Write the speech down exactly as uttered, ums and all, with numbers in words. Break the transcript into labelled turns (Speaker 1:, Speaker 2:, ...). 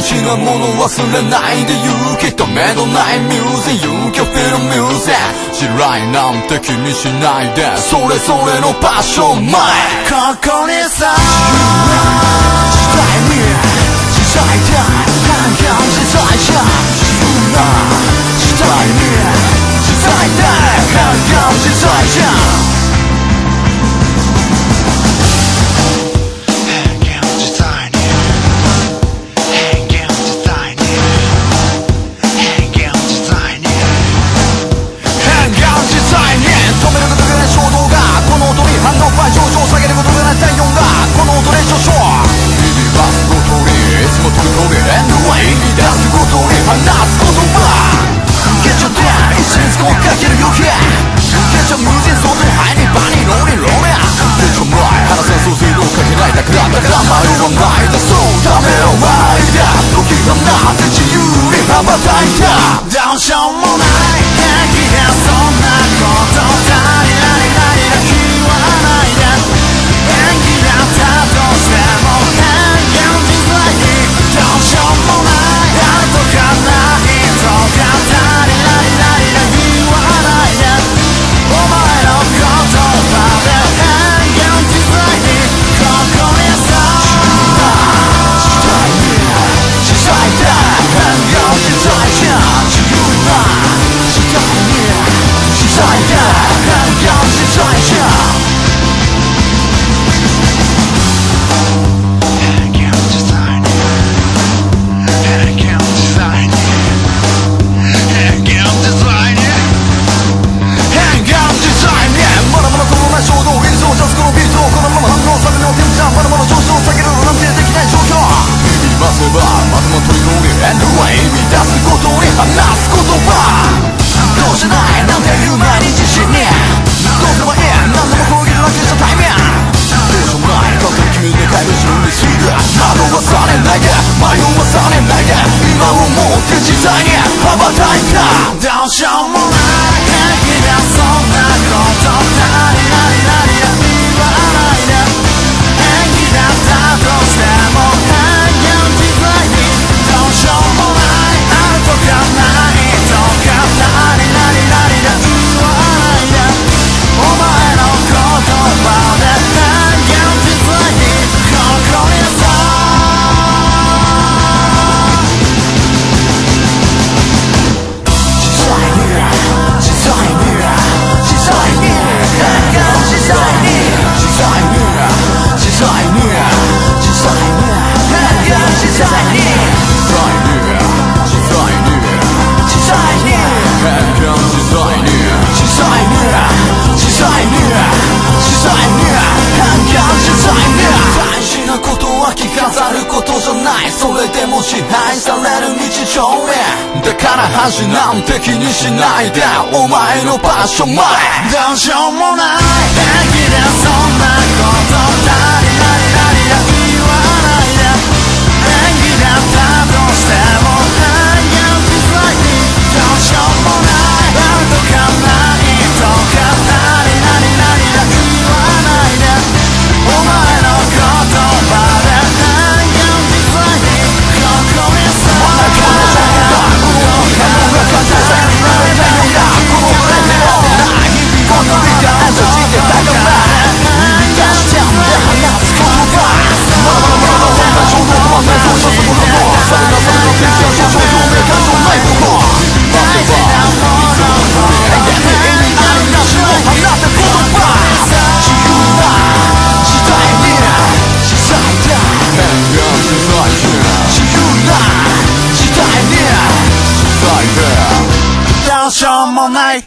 Speaker 1: 事なもの忘れないで行け止めのないミュージック勇気をフィルミュージック嫌いなんて気にしないでそれぞれのパッション前ここにさ時代に時代だ感覚時代じゃ自由な時代に時代だ感覚時代じゃどうしようもない平気だそんなこと足りないなりだ言わないで演技だったとしても変幻自在にどうしようもないあるとかないとか足りないなりだ言わないでお前の言葉で変幻自在にここにさ時代に時代だ変幻自在じゃどうしようもない平気だそんなこと足りないなりだ言わないで演技だったとしても変幻自在にどうしようもないあるとかないとか足りないなりだ言わないでお前の言葉で変幻自在にここにさそれでも支配される日常へだから恥なんて気にしないでお前の場所前どうしようもない平気でそんなこと足りないなりだ言わないで演技だったとしても変幻自在にどうしようもないあるとかないとか足りないなりだ言わないでお前の言葉でどうしようもない